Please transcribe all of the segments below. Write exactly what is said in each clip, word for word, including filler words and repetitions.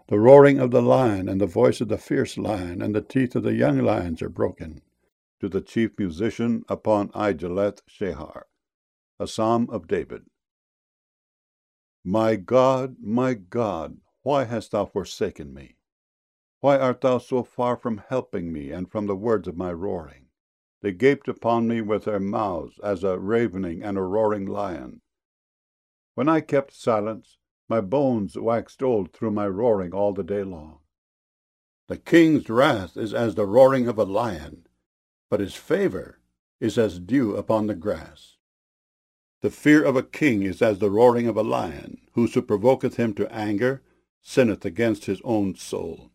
The roaring of the lion and the voice of the fierce lion and the teeth of the young lions are broken. To the chief musician upon Igeleth Shehar, a psalm of David. My God, my God, why hast thou forsaken me? Why art thou so far from helping me and from the words of my roaring? They gaped upon me with their mouths as a ravening and a roaring lion. When I kept silence, my bones waxed old through my roaring all the day long. The king's wrath is as the roaring of a lion, but his favor is as dew upon the grass. The fear of a king is as the roaring of a lion. Whoso provoketh him to anger sinneth against his own soul.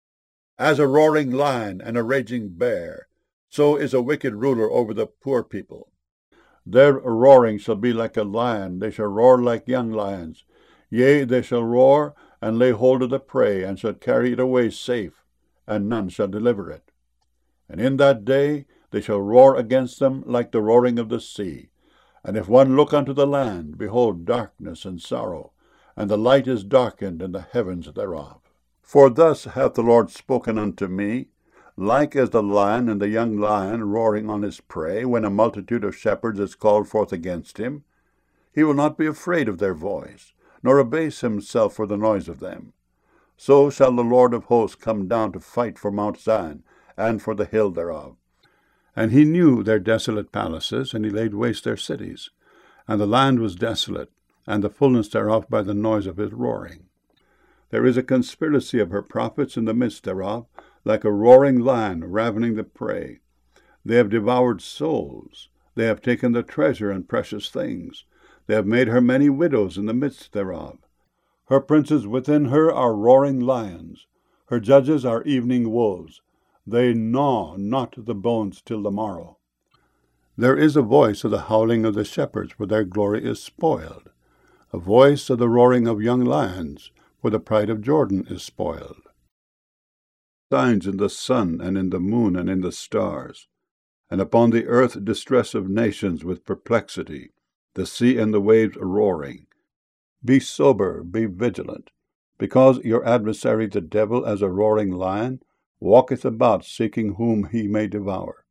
As a roaring lion and a raging bear, so is a wicked ruler over the poor people. Their roaring shall be like a lion, they shall roar like young lions. Yea, they shall roar, and lay hold of the prey, and shall carry it away safe, and none shall deliver it. And in that day they shall roar against them like the roaring of the sea. And if one look unto the land, behold darkness and sorrow, and the light is darkened in the heavens thereof. For thus hath the Lord spoken unto me, like as the lion and the young lion roaring on his prey, when a multitude of shepherds is called forth against him. He will not be afraid of their voice, nor abase himself for the noise of them. So shall the Lord of hosts come down to fight for Mount Zion, and for the hill thereof. And he knew their desolate palaces, and he laid waste their cities. And the land was desolate, and the fullness thereof by the noise of his roaring. There is a conspiracy of her prophets in the midst thereof, like a roaring lion ravening the prey. They have devoured souls. They have taken the treasure and precious things. They have made her many widows in the midst thereof. Her princes within her are roaring lions. Her judges are evening wolves. They gnaw not the bones till the morrow. There is a voice of the howling of the shepherds, for their glory is spoiled. A voice of the roaring of young lions, for the pride of Jordan is spoiled. Signs in the sun and in the moon and in the stars, and upon the earth distress of nations with perplexity, the sea and the waves roaring. Be sober, be vigilant, because your adversary the devil, as a roaring lion, walketh about seeking whom he may devour.